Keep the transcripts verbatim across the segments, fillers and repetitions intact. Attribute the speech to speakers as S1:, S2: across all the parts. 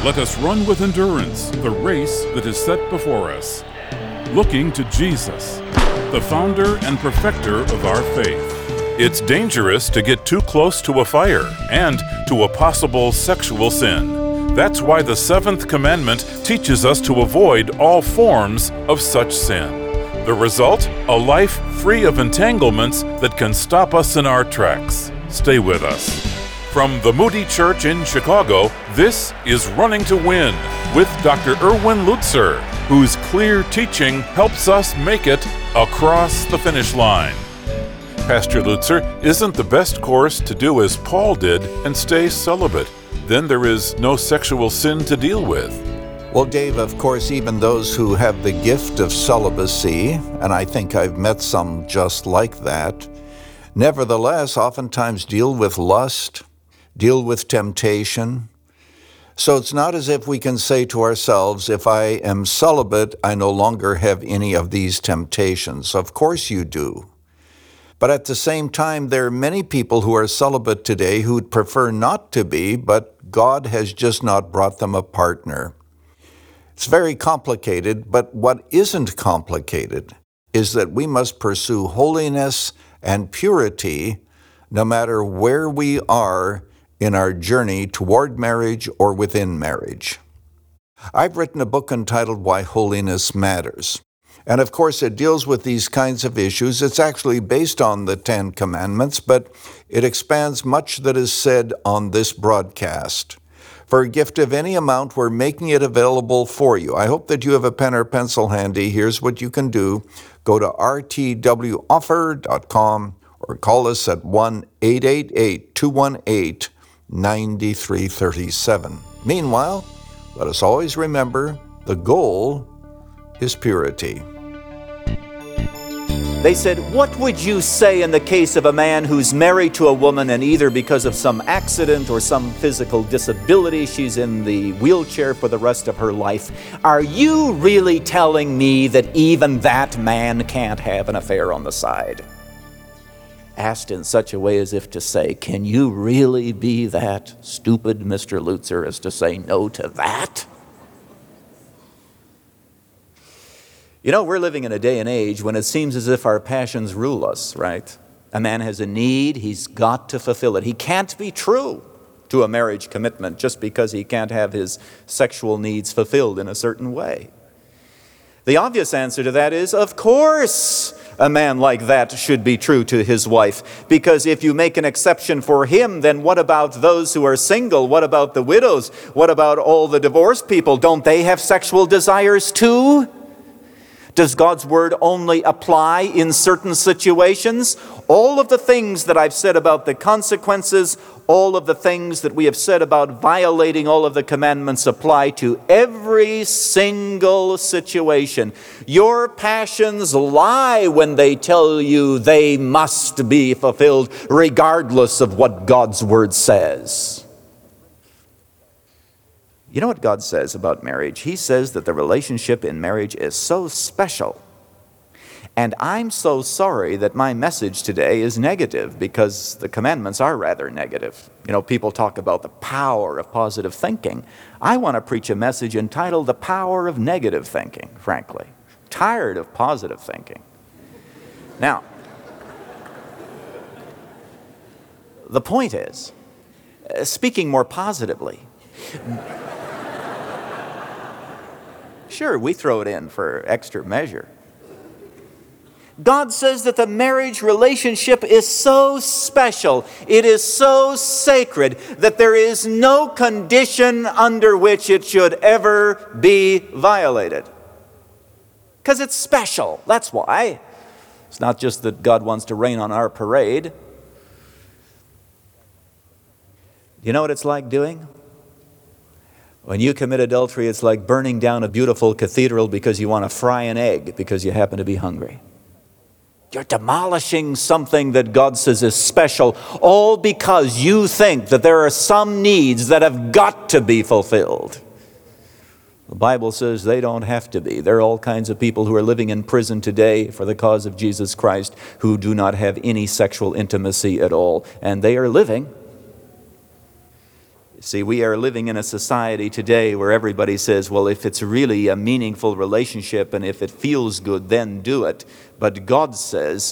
S1: Let us run with endurance the race that is set before us, looking to Jesus, the founder and perfecter of our faith. It's dangerous to get too close to a fire and to a possible sexual sin. That's why the seventh commandment teaches us to avoid all forms of such sin. The result? A life free of entanglements that can stop us in our tracks. Stay with us. From the Moody Church in Chicago, this is Running to Win with Doctor Erwin Lutzer, whose clear teaching helps us make it across the finish line. Pastor Lutzer, isn't the best course to do as Paul did and stay celibate? Then there is no sexual sin to deal with.
S2: Well, Dave, of course, even those who have the gift of celibacy, and I think I've met some just like that, nevertheless, oftentimes deal with lust, deal with temptation. So it's not as if we can say to ourselves, if I am celibate, I no longer have any of these temptations. Of course you do. But at the same time, there are many people who are celibate today who'd prefer not to be, but God has just not brought them a partner. It's very complicated, but what isn't complicated is that we must pursue holiness and purity no matter where we are in our journey toward marriage or within marriage. I've written a book entitled Why Holiness Matters. And of course, it deals with these kinds of issues. It's actually based on the Ten Commandments, but it expands much that is said on this broadcast. For a gift of any amount, we're making it available for you. I hope that you have a pen or pencil handy. Here's what you can do. Go to r t w offer dot com or call us at one eight eight eight, two one eight, nine three three seven. Meanwhile, let us always remember the goal is purity.
S3: They said, what would you say in the case of a man who's married to a woman and either because of some accident or some physical disability, she's in the wheelchair for the rest of her life? Are you really telling me that even that man can't have an affair on the side? Asked in such a way as if to say, can you really be that stupid, Mister Lutzer, as to say no to that? You know, we're living in a day and age when it seems as if our passions rule us, right? A man has a need, he's got to fulfill it. He can't be true to a marriage commitment just because he can't have his sexual needs fulfilled in a certain way. The obvious answer to that is, of course, a man like that should be true to his wife. Because if you make an exception for him, then what about those who are single? What about the widows? What about all the divorced people? Don't they have sexual desires too? Does God's word only apply in certain situations? All of the things that I've said about the consequences, all of the things that we have said about violating all of the commandments apply to every single situation. Your passions lie when they tell you they must be fulfilled, regardless of what God's word says. You know what God says about marriage? He says that the relationship in marriage is so special. And I'm so sorry that my message today is negative, because the commandments are rather negative. You know, people talk about the power of positive thinking. I want to preach a message entitled The Power of Negative Thinking, frankly. Tired of positive thinking. Now, the point is, uh, speaking more positively, sure, we throw it in for extra measure. God says that the marriage relationship is so special, it is so sacred, that there is no condition under which it should ever be violated. Because it's special, that's why. It's not just that God wants to rain on our parade. You know what it's like doing? When you commit adultery, it's like burning down a beautiful cathedral because you want to fry an egg because you happen to be hungry. You're demolishing something that God says is special, all because you think that there are some needs that have got to be fulfilled. The Bible says they don't have to be. There are all kinds of people who are living in prison today for the cause of Jesus Christ who do not have any sexual intimacy at all, and they are living. See, we are living in a society today where everybody says, well, if it's really a meaningful relationship and if it feels good, then do it. But God says,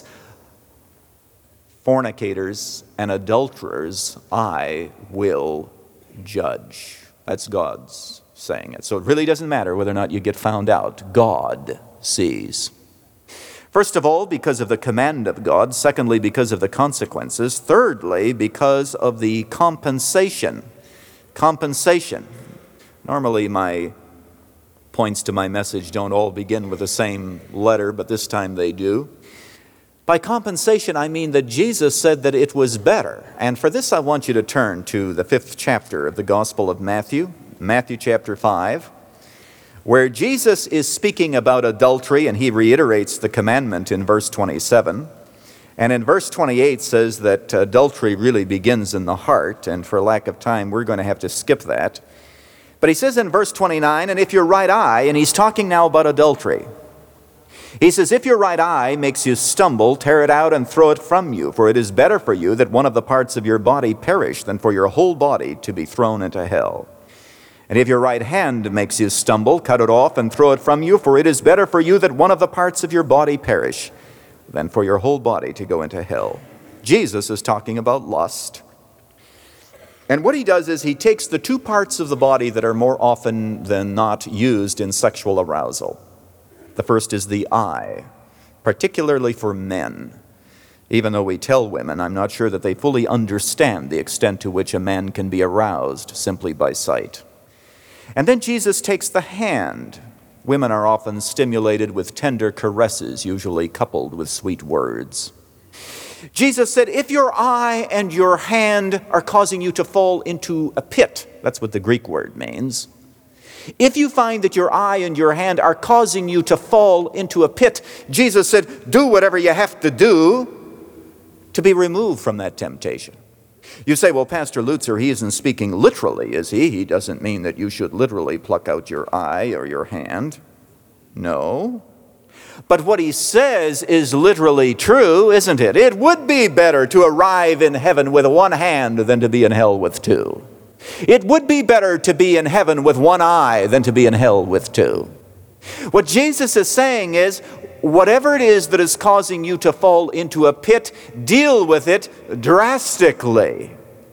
S3: fornicators and adulterers I will judge. That's God's saying it. So it really doesn't matter whether or not you get found out. God sees. First of all, because of the command of God. Secondly, because of the consequences. Thirdly, because of the compensation. Compensation. Normally my points to my message don't all begin with the same letter, but this time they do. By compensation, I mean that Jesus said that it was better. And for this, I want you to turn to the fifth chapter of the Gospel of Matthew, Matthew chapter five, where Jesus is speaking about adultery, and he reiterates the commandment in verse twenty-seven. And in verse twenty-eight says that adultery really begins in the heart, and for lack of time, we're going to have to skip that. But he says in verse twenty-nine, and if your right eye, and he's talking now about adultery, he says, if your right eye makes you stumble, tear it out and throw it from you, for it is better for you that one of the parts of your body perish than for your whole body to be thrown into hell. And if your right hand makes you stumble, cut it off and throw it from you, for it is better for you that one of the parts of your body perish than for your whole body to go into hell. Jesus is talking about lust. And what he does is he takes the two parts of the body that are more often than not used in sexual arousal. The first is the eye, particularly for men. Even though we tell women, I'm not sure that they fully understand the extent to which a man can be aroused simply by sight. And then Jesus takes the hand. Women are often stimulated with tender caresses, usually coupled with sweet words. Jesus said, if your eye and your hand are causing you to fall into a pit, that's what the Greek word means. If you find that your eye and your hand are causing you to fall into a pit, Jesus said, do whatever you have to do to be removed from that temptation. You say, well, Pastor Lutzer, he isn't speaking literally, is he? He doesn't mean that you should literally pluck out your eye or your hand. No. But what he says is literally true, isn't it? It would be better to arrive in heaven with one hand than to be in hell with two. It would be better to be in heaven with one eye than to be in hell with two. What Jesus is saying is, whatever it is that is causing you to fall into a pit, deal with it drastically.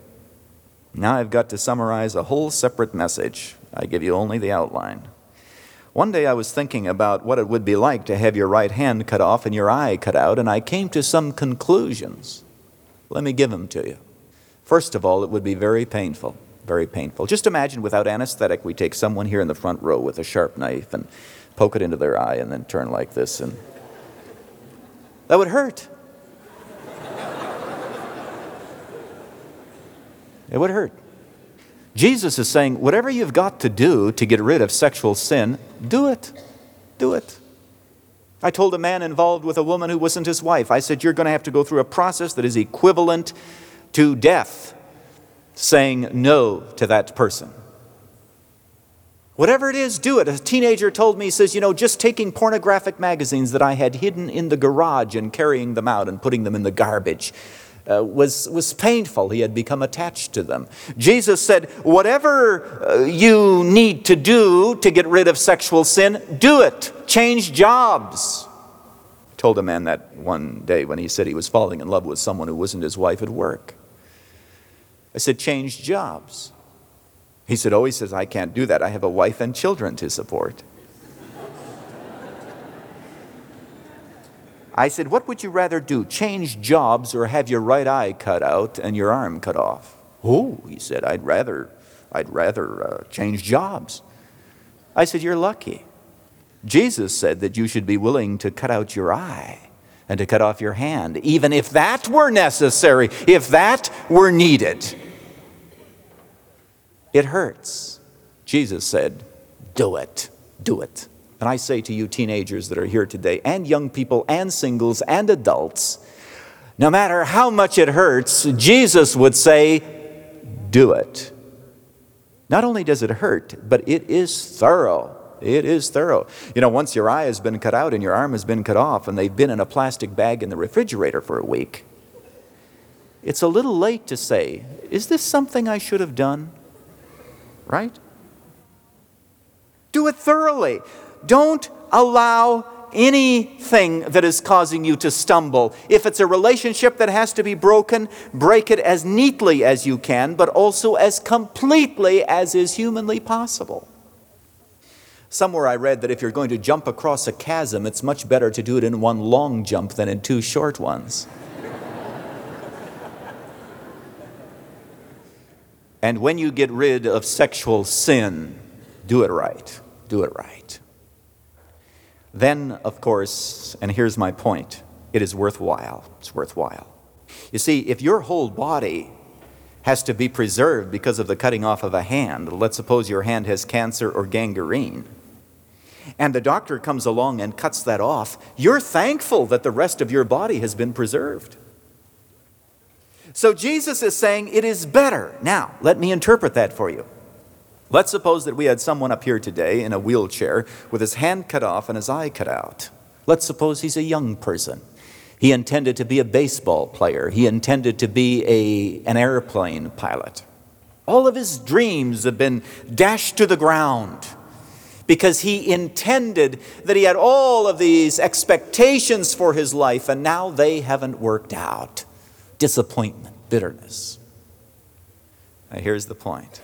S3: Now I've got to summarize a whole separate message. I give you only the outline. One day I was thinking about what it would be like to have your right hand cut off and your eye cut out, and I came to some conclusions. Let me give them to you. First of all, it would be very painful. Very painful. Just imagine without anesthetic, we take someone here in the front row with a sharp knife and poke it into their eye and then turn like this, and that would hurt. It would hurt. Jesus is saying, whatever you've got to do to get rid of sexual sin, do it. Do it. I told a man involved with a woman who wasn't his wife, I said, you're going to have to go through a process that is equivalent to death, saying no to that person. Whatever it is, do it. A teenager told me, he says, you know, just taking pornographic magazines that I had hidden in the garage and carrying them out and putting them in the garbage uh, was, was painful. He had become attached to them. Jesus said, whatever uh, you need to do to get rid of sexual sin, do it. Change jobs. I told a man that one day when he said he was falling in love with someone who wasn't his wife at work. I said, change jobs. He said, oh, he says, I can't do that. I have a wife and children to support. I said, what would you rather do, change jobs or have your right eye cut out and your arm cut off? Oh, he said, I'd rather, I'd rather uh, change jobs. I said, you're lucky. Jesus said that you should be willing to cut out your eye and to cut off your hand, even if that were necessary, if that were needed. It hurts. Jesus said, do it, do it. And I say to you teenagers that are here today, and young people, and singles, and adults, no matter how much it hurts, Jesus would say, do it. Not only does it hurt, but it is thorough. It is thorough. You know, once your eye has been cut out and your arm has been cut off and they've been in a plastic bag in the refrigerator for a week, it's a little late to say, is this something I should have done? right? Do it thoroughly. Don't allow anything that is causing you to stumble. If it's a relationship that has to be broken, break it as neatly as you can, but also as completely as is humanly possible. Somewhere I read that if you're going to jump across a chasm, it's much better to do it in one long jump than in two short ones. And when you get rid of sexual sin, do it right. Do it right. Then, of course, and here's my point, it is worthwhile. It's worthwhile. You see, if your whole body has to be preserved because of the cutting off of a hand, let's suppose your hand has cancer or gangrene, and the doctor comes along and cuts that off, you're thankful that the rest of your body has been preserved. So Jesus is saying it is better. Now, let me interpret that for you. Let's suppose that we had someone up here today in a wheelchair with his hand cut off and his eye cut out. Let's suppose he's a young person. He intended to be a baseball player. He intended to be a, an airplane pilot. All of his dreams have been dashed to the ground because he intended that he had all of these expectations for his life, and now they haven't worked out. Disappointment, bitterness. Now here's the point.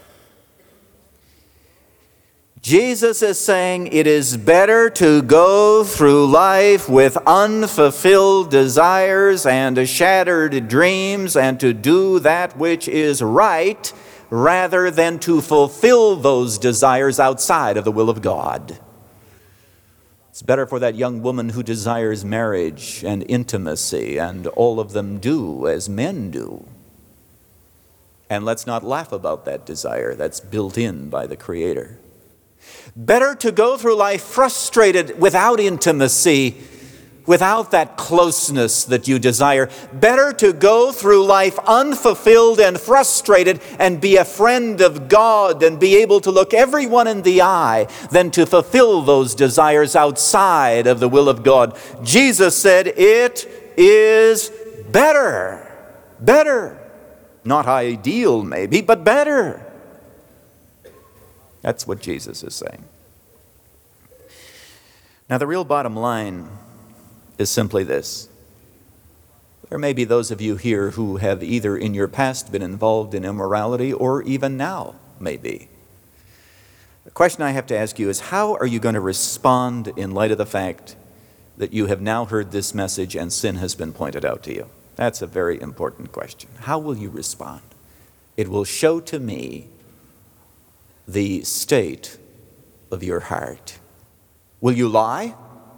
S3: Jesus is saying it is better to go through life with unfulfilled desires and shattered dreams and to do that which is right rather than to fulfill those desires outside of the will of God. It's better for that young woman who desires marriage and intimacy, and all of them do as men do. And let's not laugh about that desire. That's built in by the Creator. Better to go through life frustrated without intimacy, without that closeness that you desire. Better to go through life unfulfilled and frustrated and be a friend of God and be able to look everyone in the eye than to fulfill those desires outside of the will of God. Jesus said it is better. Better. Not ideal maybe, but better. That's what Jesus is saying. Now, the real bottom line is simply this. There may be those of you here who have either in your past been involved in immorality or even now may be. The question I have to ask you is, how are you going to respond in light of the fact that you have now heard this message and sin has been pointed out to you? That's a very important question. How will you respond? It will show to me the state of your heart. Will you lie?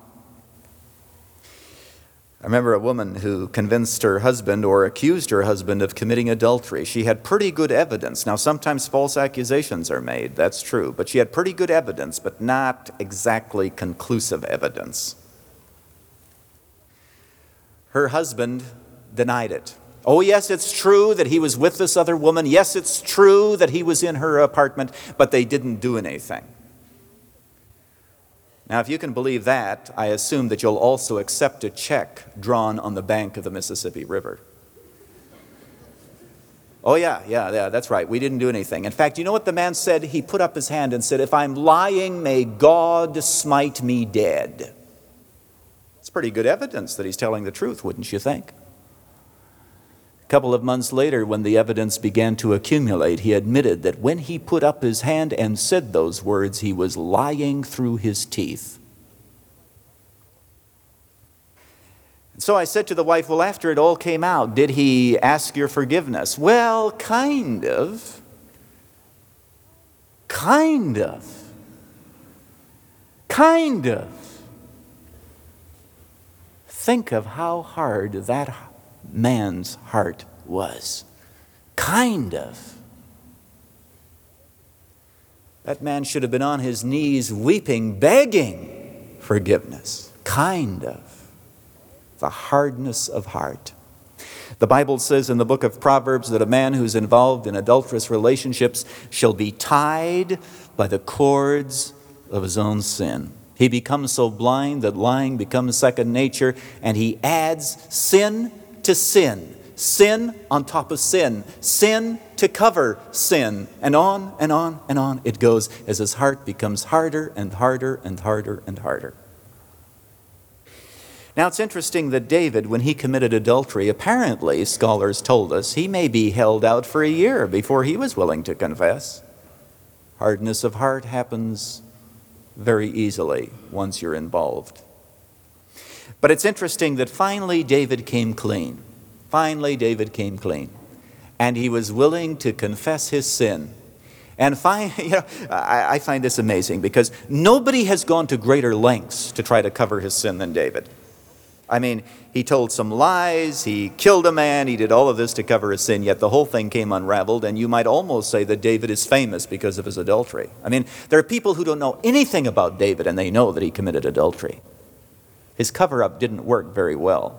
S3: I remember a woman who convinced her husband or accused her husband of committing adultery. She had pretty good evidence. Now, sometimes false accusations are made, that's true, but she had pretty good evidence, but not exactly conclusive evidence. Her husband denied it. Oh, yes, it's true that he was with this other woman. Yes, it's true that he was in her apartment, but they didn't do anything. Now, if you can believe that, I assume that you'll also accept a check drawn on the bank of the Mississippi River. Oh, yeah, yeah, yeah, that's right. We didn't do anything. In fact, you know what the man said? He put up his hand and said, "If I'm lying, may God smite me dead." It's pretty good evidence that he's telling the truth, wouldn't you think? A couple of months later, when the evidence began to accumulate, he admitted that when he put up his hand and said those words, he was lying through his teeth. And so I said to the wife, well, after it all came out, did he ask your forgiveness? Well, kind of. Kind of. Kind of. Think of how hard that man's heart was. Kind of. That man should have been on his knees weeping, begging forgiveness. Kind of. The hardness of heart. The Bible says in the book of Proverbs that a man who's involved in adulterous relationships shall be tied by the cords of his own sin. He becomes so blind that lying becomes second nature, and he adds sin to sin, sin on top of sin, sin to cover sin. And on and on and on it goes as his heart becomes harder and harder and harder and harder. Now it's interesting that David, when he committed adultery, apparently, scholars told us, he may be held out for a year before he was willing to confess. Hardness of heart happens very easily once you're involved. But it's interesting that finally David came clean. Finally David came clean. And he was willing to confess his sin. And find, you know, I, I find this amazing because nobody has gone to greater lengths to try to cover his sin than David. I mean, he told some lies, he killed a man, he did all of this to cover his sin, yet the whole thing came unraveled, and you might almost say that David is famous because of his adultery. I mean, there are people who don't know anything about David, and they know that he committed adultery. His cover-up didn't work very well.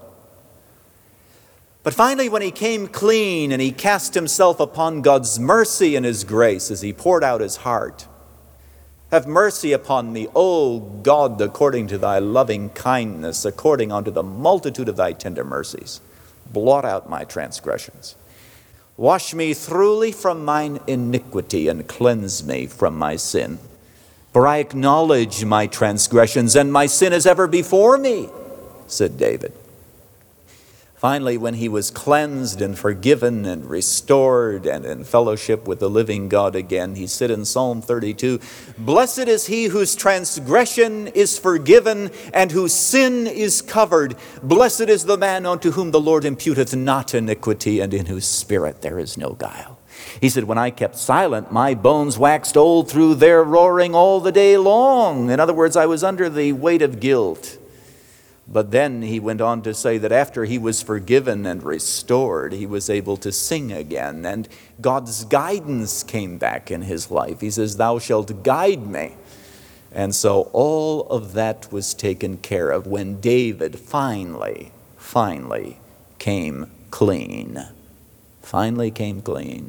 S3: But finally, when he came clean and he cast himself upon God's mercy and his grace as he poured out his heart, have mercy upon me, O God, according to thy loving kindness, according unto the multitude of thy tender mercies. Blot out my transgressions. Wash me thoroughly from mine iniquity and cleanse me from my sin. For I acknowledge my transgressions, and my sin is ever before me, said David. Finally, when he was cleansed and forgiven and restored and in fellowship with the living God again, he said in Psalm thirty-two, Blessed is he whose transgression is forgiven and whose sin is covered. Blessed is the man unto whom the Lord imputeth not iniquity, and in whose spirit there is no guile. He said, when I kept silent, my bones waxed old through their roaring all the day long. In other words, I was under the weight of guilt. But then he went on to say that after he was forgiven and restored, he was able to sing again. And God's guidance came back in his life. He says, thou shalt guide me. And so all of that was taken care of when David finally, finally came clean. Finally came clean.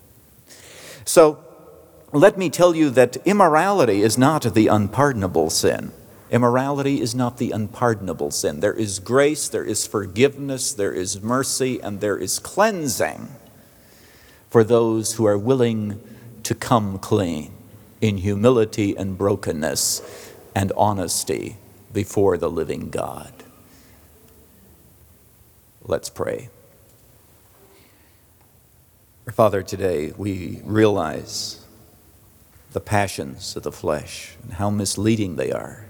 S3: So let me tell you that immorality is not the unpardonable sin. Immorality is not the unpardonable sin. There is grace, there is forgiveness, there is mercy, and there is cleansing for those who are willing to come clean in humility and brokenness and honesty before the living God. Let's pray. Our Father, today we realize the passions of the flesh and how misleading they are.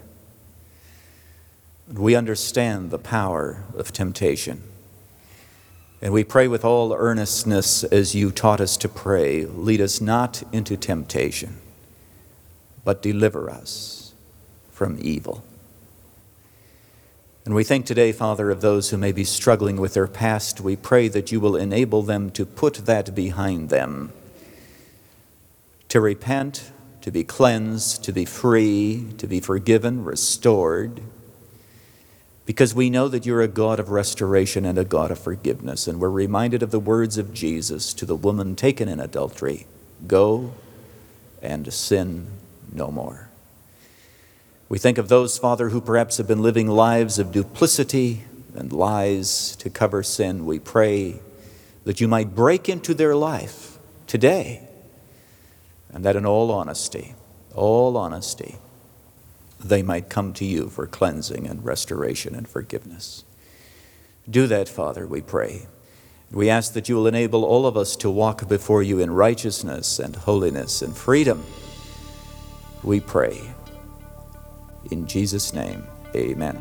S3: We understand the power of temptation. And we pray with all earnestness as you taught us to pray, lead us not into temptation, but deliver us from evil. And we think today, Father, of those who may be struggling with their past. We pray that you will enable them to put that behind them, to repent, to be cleansed, to be free, to be forgiven, restored, because we know that you're a God of restoration and a God of forgiveness. And we're reminded of the words of Jesus to the woman taken in adultery, go and sin no more. We think of those, Father, who perhaps have been living lives of duplicity and lies to cover sin. We pray that you might break into their life today, and that in all honesty, all honesty, they might come to you for cleansing and restoration and forgiveness. Do that, Father, we pray. We ask that you will enable all of us to walk before you in righteousness and holiness and freedom. We pray. In Jesus' name, amen.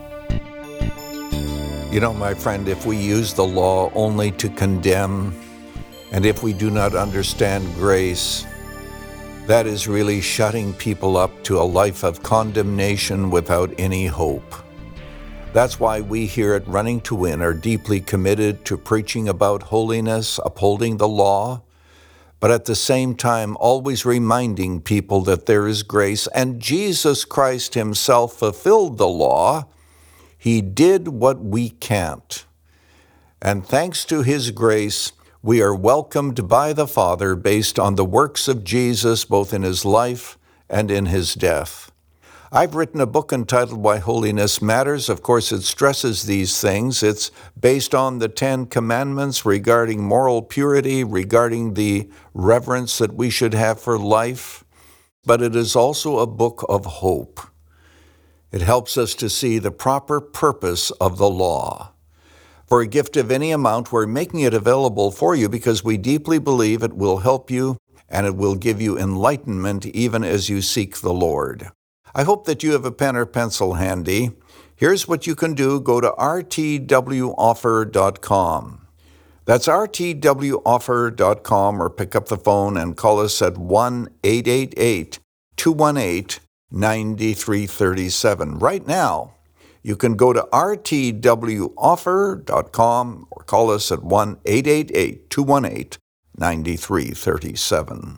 S2: You know, my friend, if we use the law only to condemn, and if we do not understand grace, that is really shutting people up to a life of condemnation without any hope. That's why we here at Running to Win are deeply committed to preaching about holiness, upholding the law, but at the same time always reminding people that there is grace, and Jesus Christ himself fulfilled the law. He did what we can't. And thanks to his grace, we are welcomed by the Father based on the works of Jesus, both in his life and in his death. I've written a book entitled Why Holiness Matters. Of course, it stresses these things. It's based on the Ten Commandments regarding moral purity, regarding the reverence that we should have for life. But it is also a book of hope. It helps us to see the proper purpose of the law. For a gift of any amount, we're making it available for you because we deeply believe it will help you and it will give you enlightenment even as you seek the Lord. I hope that you have a pen or pencil handy. Here's what you can do. Go to r t w offer dot com. That's r t w offer dot com, or pick up the phone and call us at one eight eight eight, two one eight, nine three three seven. Right now, you can go to r t w offer dot com or call us at one eight eight eight, two one eight, nine three three seven.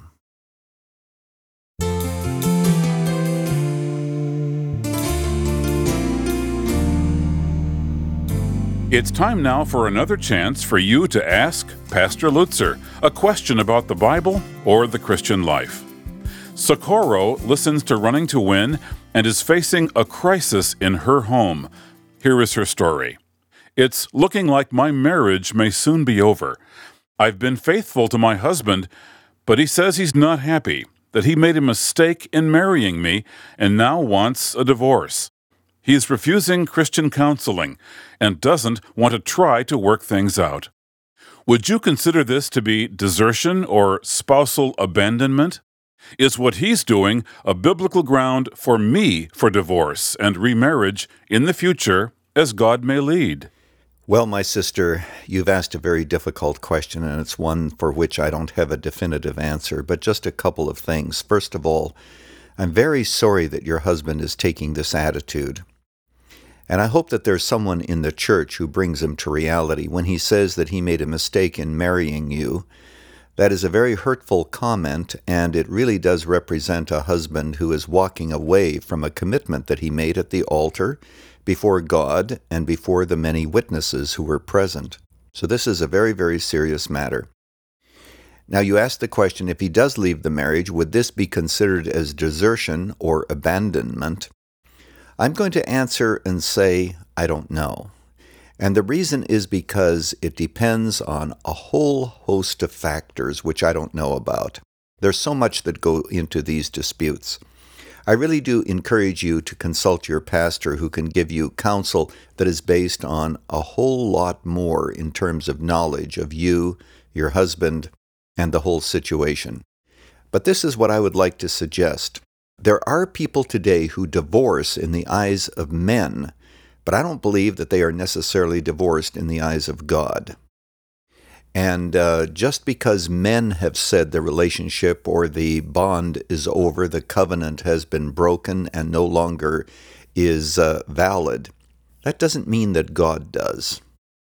S1: It's time now for another chance for you to ask Pastor Lutzer a question about the Bible or the Christian life. Socorro listens to Running to Win and is facing a crisis in her home. Here is her story. It's looking like my marriage may soon be over. I've been faithful to my husband, but he says he's not happy, that he made a mistake in marrying me and now wants a divorce. He is refusing Christian counseling and doesn't want to try to work things out. Would you consider this to be desertion or spousal abandonment? Is what he's doing a biblical ground for me for divorce and remarriage in the future as God may lead?
S2: Well, my sister, you've asked a very difficult question, and it's one for which I don't have a definitive answer, but just a couple of things. First of all, I'm very sorry that your husband is taking this attitude. And I hope that there's someone in the church who brings him to reality. When he says that he made a mistake in marrying you, that is a very hurtful comment, and it really does represent a husband who is walking away from a commitment that he made at the altar before God and before the many witnesses who were present. So this is a very, very serious matter. Now, you asked the question, if he does leave the marriage, would this be considered as desertion or abandonment? I'm going to answer and say, I don't know. And the reason is because it depends on a whole host of factors which I don't know about. There's so much that go into these disputes. I really do encourage you to consult your pastor who can give you counsel that is based on a whole lot more in terms of knowledge of you, your husband, and the whole situation. But this is what I would like to suggest. There are people today who divorce in the eyes of men, but I don't believe that they are necessarily divorced in the eyes of God. And uh, just because men have said the relationship or the bond is over, the covenant has been broken and no longer is uh, valid, that doesn't mean that God does.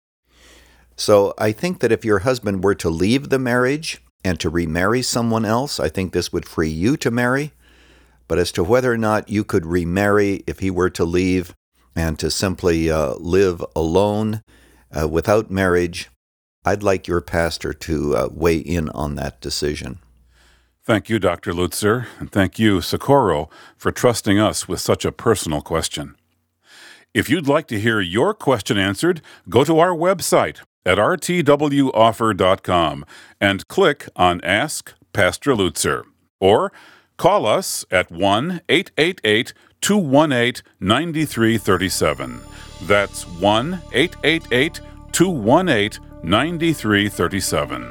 S2: So I think that if your husband were to leave the marriage and to remarry someone else, I think this would free you to marry. But as to whether or not you could remarry if he were to leave and to simply uh, live alone uh, without marriage, I'd like your pastor to uh, weigh in on that decision.
S1: Thank you, Doctor Lutzer, and thank you, Socorro, for trusting us with such a personal question. If you'd like to hear your question answered, go to our website at r t w offer dot com and click on Ask Pastor Lutzer, or call us at one eight eight eight, two one eight, nine three three seven. That's one eight eight eight, two one eight, nine three three seven.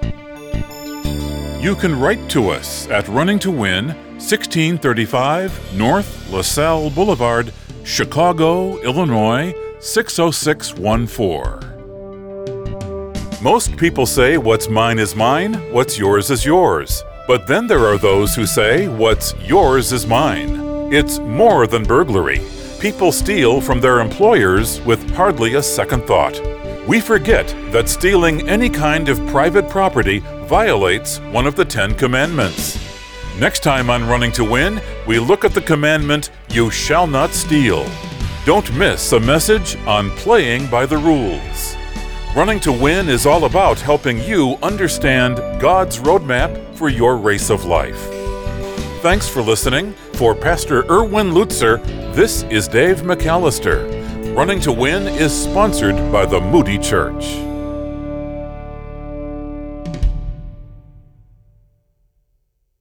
S1: You can write to us at Running to Win, sixteen thirty-five North LaSalle Boulevard, Chicago, Illinois, six oh six one four. Most people say what's mine is mine, what's yours is yours. But then there are those who say, what's yours is mine. It's more than burglary. People steal from their employers with hardly a second thought. We forget that stealing any kind of private property violates one of the Ten Commandments. Next time on Running to Win, we look at the commandment, you shall not steal. Don't miss a message on playing by the rules. Running to Win is all about helping you understand God's roadmap for your race of life. Thanks for listening. For Pastor Erwin Lutzer, this is Dave McAllister. Running to Win is sponsored by the Moody Church.